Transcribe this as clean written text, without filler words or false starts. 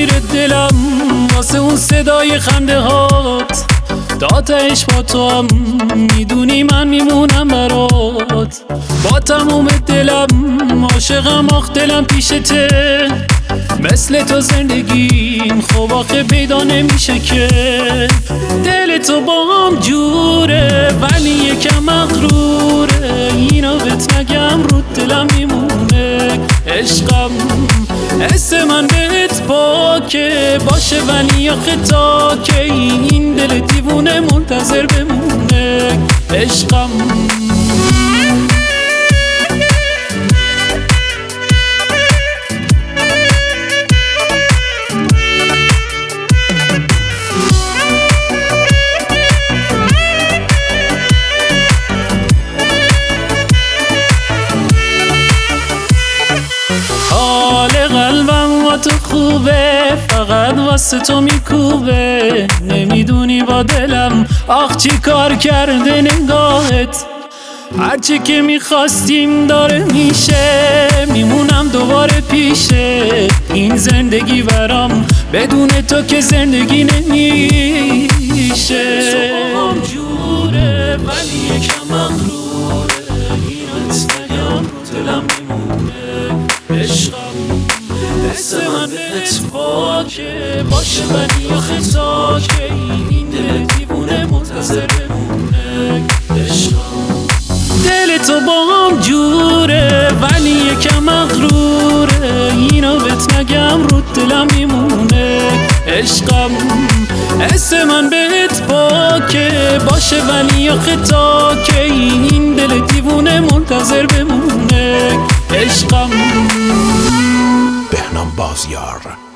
میره دلم واسه اون صدای خنده هات، تا تهش با تو هم میدونی من میمونم برات. با تموم دلم عاشقم، آخ دلم پیشته، مثل تو زندگیم خب آخه پیدا نمیشه که. دل تو با هم جوره ولی یکم مغروره، اینو بهت نگم رو دلم میمونه. عشقم حس من بهت پاکه، باشه ولی آخه تا که این دل دیوونه منتظر بمونه. عشقم تو خوبه، فقط واسه تو میکوبه، نمیدونی با دلم آخ چی کار کرده نگاهت. هرچی که میخواستیم داره میشه، میمونم دوباره پیشه. این زندگی برام بدون تو که زندگی نمیشه. صبحم جوره ولی یکم مغروره، اینو نگم رو دلم میمونه. عشقم حس من بهت پاکه، باشه ولی آخه تا که این دل دیوونه منتظر بمونه. عشقم دل تو با هم جوره ولی یکم مغروره، اینو بهت نگم رو دلم میمونه. عشقم حس من بهت پاکه، باشه ولی آخه تا که این دل دیوونه منتظر بمونه. عشقم بهنام بازیار.